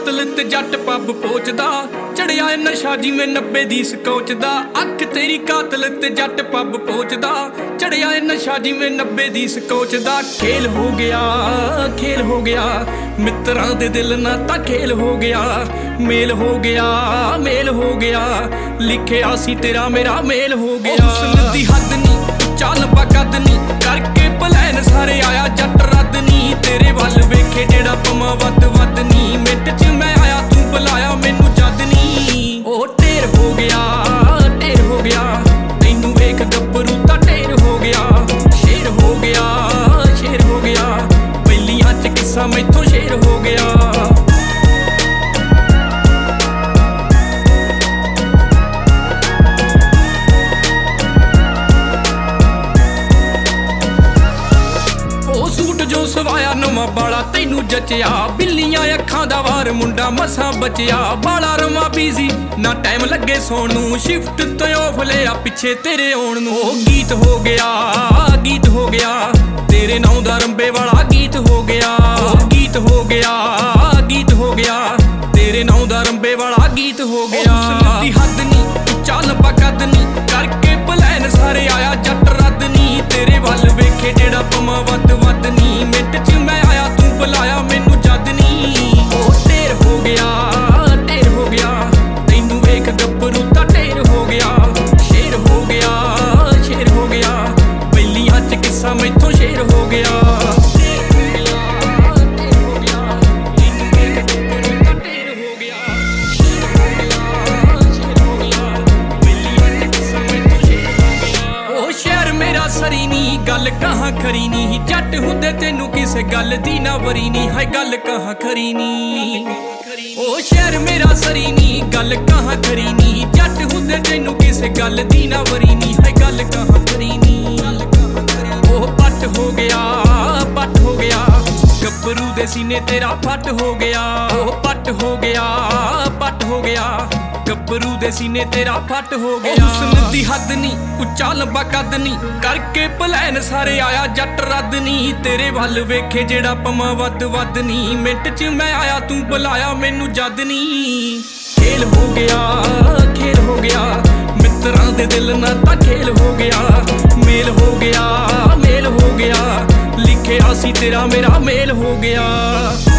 ਕਾਤਲ ਤੇ ਜੱਟ ਪੱਬ ਪੋਚਦਾ, ਚੜਿਆ ਏ ਨਸ਼ਾ ਜਿਵੇਂ 90 ਦੀ ਸਕੋਚ ਦਾ। ਅੱਖ ਤੇਰੀ ਕਾਤਲ ਤੇ ਜੱਟ ਪੱਬ ਪੋਚਦਾ, ਚੜਿਆ ਏ ਨਸ਼ਾ ਜਿਵੇਂ 90 ਦੀ ਸਕੋਚ ਦਾ। ਖੇਲ ਹੋ ਗਿਆ, ਖੇਲ ਹੋ ਗਿਆ, ਮਿੱਤਰਾਂ ਦੇ ਦਿਲ ਨਾਲ ਤਾਂ ਖੇਲ ਹੋ ਗਿਆ। ਮੇਲ ਹੋ ਗਿਆ, ਮੇਲ ਹੋ ਗਿਆ, ਲਿਖਿਆ ਸੀ ਤੇਰਾ ਮੇਰਾ ਮੇਲ ਹੋ ਗਿਆ। ਹੁਸਨ ਦੀ ਹੱਦ ਨੀ, ਚੱਲ ਬਕਦ ਨੀ, ਕਰਕੇ ਪਲੈਨ ਸਾਰੇ ਆਇਆ ਜੱਟ ਰੱਦ ਨੀ। ਤੇਰੇ ਵੱਲ ਵੇਖੇ ਜਿਹੜਾ ਪਮਾ ਵੱਧ ਵੱਧ ਨੀ, ਮਿੰਟ ਚ ਮੈਂ ਆਇਆ ਤੂੰ ਬੁਲਾਇਆ ਮੈਨੂੰ ਜਦ ਨੀ। ਉਹ ਢੇਰ ਹੋ ਗਿਆ, ਢੇਰ ਹੋ ਗਿਆ, ਤੈਨੂੰ ਵੇਖ ਗੱਭਰੂ ਤਾਂ ਢੇਰ ਹੋ ਗਿਆ। ਸ਼ੇਰ ਹੋ ਗਿਆ, ਸ਼ੇਰ ਹੋ ਗਿਆ, ਪਹਿਲੀਆਂ ਚ ਕਿੱਸਾ ਮੈਥੋਂ ਸ਼ੇਰ ਹੋ ਗਿਆ। ਜੋ ਸਵਾਇਆ ਨਵਾਂ ਬਾਲਾ ਤੈਨੂੰ ਜਚਿਆ, ਬਿੱਲੀਆਂ ਅੱਖਾਂ ਦਾ ਵਾਰ ਮੁੰਡਾ ਮਸਾਂ ਬਚਿਆ। ਬਾਲਾ ਰਮਾ ਬੀਜ਼ੀ ਨਾ ਟਾਈਮ ਲੱਗੇ ਸੌਣ ਨੂੰ, ਸ਼ਿਫਟ ਤੋਂ ਆਫ ਲਿਆ ਪਿੱਛੇ ਤੇਰੇ ਆਉਣ ਨੂੰ। ਉਹ ਗੀਤ ਹੋ ਗਿਆ, ਗੀਤ ਹੋ ਗਿਆ, ਤੇਰੇ ਨਾਂ ਦਾ ਰੰਬੇ ਵਾਲਾ ਗੀਤ ਹੋ ਗਿਆ। ਉਹ ਗੀਤ ਹੋ ਗਿਆ, ਗੀਤ ਹੋ ਗਿਆ, ਤੇਰੇ ਨਾਂ ਦਾ ਰੰਬੇ ਵਾਲਾ ਗੀਤ ਹੋ ਗਿਆ। ਹੁਸਨ ਦੀ ਹੱਦ ਨੀ, ਚੱਲ ਬਕਦ ਨੀ, ਕਰਕੇ ਪਲੈਨ ਸਾਰੇ ਆਇਆ ਜੱਟ ਰੱਦ ਨੀ। ਤੇਰੇ ਵੱਲ ਵੇਖੇ ਜਿਹੜਾ ਪਮਾ ਵੱਧ ਵੱਧ ਨੀ, ਮਿੰਟ ਚ ਮੈਂ ਆਇਆ ਤੂੰ ਬੁਲਾਇਆ ਮੈਨੂੰ ਜਦ ਨੀ। ਉਹ ਢੇਰ ਹੋ ਗਿਆ, ਢੇਰ ਹੋ ਗਿਆ, ਤੈਨੂੰ ਵੇਖ ਗੱਭਰੂ ਤਾਂ ਢੇਰ ਹੋ ਗਿਆ। ਸ਼ੇਰ ਹੋ ਗਿਆ, ਸ਼ੇਰ ਹੋ ਗਿਆ, ਪਹਿਲੀਆਂ ਚ ਕਿੱਸਾ ਮੈਥੋਂ ਸ਼ੇਰ ਹੋ ਗਿਆ। ਸਰੀ ਨੀ ਗੱਲ ਕਹਾਂ ਖਰੀ ਨੀ, ਜੱਟ ਹੁੰਦੇ ਤੈਨੂੰ ਕਿਸੇ ਗੱਲ ਦੀ ਨਾ ਵਰੀ ਨੀ। ਹਾਏ ਗੱਲ ਕਹਾਂ ਖਰੀ ਨੀ, ਉਹ ਸ਼ਹਿਰ ਮੇਰਾ ਸਰੀ ਨੀ ਗੱਲ ਕਹਾਂ ਖਰੀ ਨੀ। ਜੱਟ ਹੁੰਦੇ ਤੈਨੂੰ ਕਿਸੇ ਗੱਲ ਦੀ ਨਾ ਵਰੀ ਨੀ। ਹਾਏ ਗੱਲ ਕਹਾਂ ਖਰੀ ਨੀ। ਉਹ ਪੱਟ ਹੋ ਗਿਆ, ਪੱਟ ਹੋ ਗਿਆ, ਗੱਭਰੂ ਦੇ ਸੀਨੇ ਤੇਰਾ ਫੱਟ ਹੋ ਗਿਆ। ਉਹ ਪੱਟ ਹੋ ਗਿਆ, ਪੱਟ ਹੋ ਗਿਆ, ਗੱਭਰੂ ਦੇ ਸੀਨੇ ਤੇਰਾ ਫੱਟ ਹੋ ਗਿਆ। ਹੁਸਨ ਦੀ ਹੱਦ ਨੀ, ਉੱਚਾ ਲੰਬਾ ਕੱਦ ਨੀ, ਕਰਕੇ ਪਲੈਨ ਸਾਰੇ ਆਇਆ ਜੱਟ ਰੱਦ ਨੀ। ਤੇਰੇ ਵੱਲ ਵੇਖੇ ਜਿਹੜਾ ਪਮਾ ਵੱਧ ਵੱਧ ਨੀ, ਮਿੰਟ ਚ ਮੈਂ ਆਇਆ ਤੂੰ ਬੁਲਾਇਆ ਮੈਨੂੰ ਜਦ ਨੀ। ਖੇਲ ਹੋ ਗਿਆ, ਖੇਲ ਹੋ ਗਿਆ, ਮਿੱਤਰਾਂ ਦੇ ਦਿਲ ਨਾਲ ਤਾਂ ਖੇਲ ਹੋ ਗਿਆ। ਮੇਲ ਹੋ ਗਿਆ, ਮੇਲ ਹੋ ਗਿਆ, ਲਿਖਿਆ ਸੀ ਤੇਰਾ ਮੇਰਾ ਮੇਲ ਹੋ ਗਿਆ।